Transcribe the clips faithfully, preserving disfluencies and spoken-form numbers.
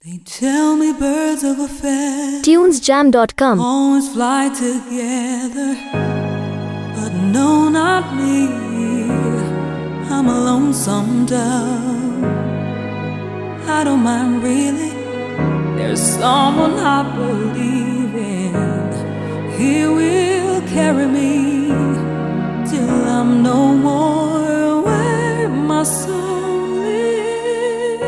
They tell me birds of a feather tunes jam dot com always fly together, but no, not me. I'm a lonesome dove. I don't mind really. There's someone I believe in. He will carry me till I'm no more where my soul is.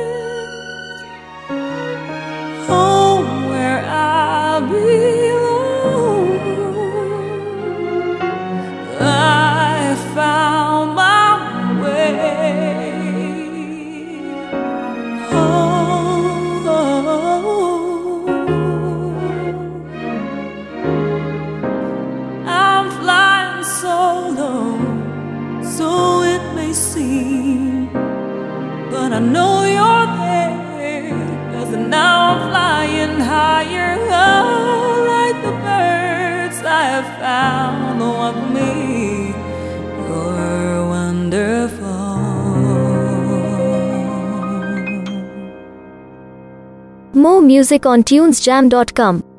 Home where I belong. I found my way. Oh, I'm flying solo, so it may seem, but I know you're there, 'cause now I'm flying higher. Oh, like the birds I have found, the one for me. You're wonderful. More music on tunes jam dot com.